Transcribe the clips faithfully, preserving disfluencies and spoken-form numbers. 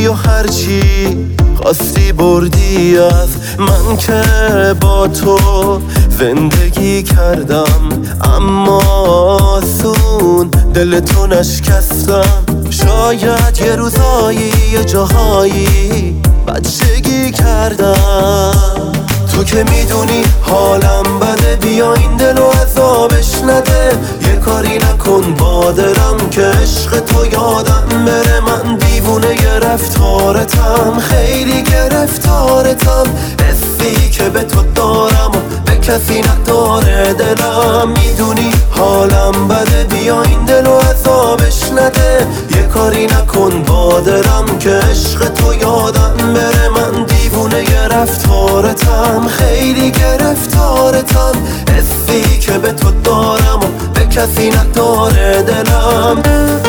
و هرچی خواستی بردی از من که با تو زندگی کردم، اما آسون دل تو نشکستم. شاید یه روزایی یه جاهایی بچگی کردم. تو که میدونی حالم بده، بیا این دل و عذابش نده. یه کاری نکن با دلم که عشق تو یادم بره. من دیوونه ی رفتارتم، خیلی گرفتارتم. حسی که به تو دارم و به کسی نداره دلم. میدونی حالم بده، بیا این دل و عذابش نده. یه کاری نکن با دلم که عشق تو یادم بره. من دیوونه ی رفتارتم، خیلی گرفتارتم. حسی که به تو دارم و به کسی نداره دلم.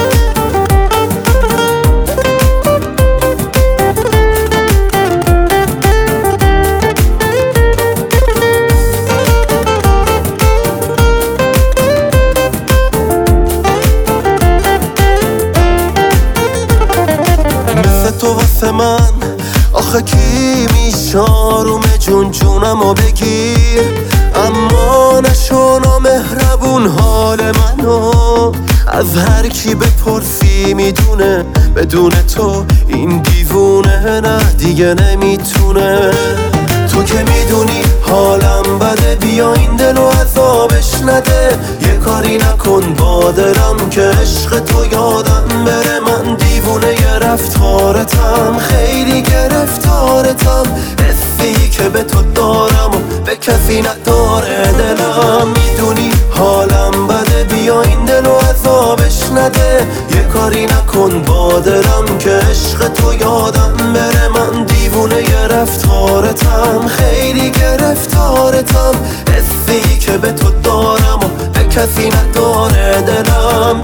مثل تو واسه من آخه کی میشاروم جون جونم و بگیر. اما نشو نامهربون حال منو از هر کی بپرسی میدونه. بدون تو این دیوونه نه دیگه نمیتونه. تو که میدونی حالم بده، بیا این دل و عذابش نده. یه کاری نکن با دلم که عشق تو یادم بره. من دیوونه ی رفتارتم، خیلی گرفتارتم. حسی که به تو دارم و به کسی نداره دلم. میدونی حالم بده، بیا این دل و عذابش نده. یه کاری نکن با دلم که عشق تو یادم بره. من دیوونه ی رفتارتم، خیلی گرفتارتم. حسی که به تو دارم و به کسی نداره دلم.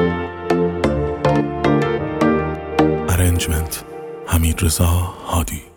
ارنجمنت حمیدرضا هادی.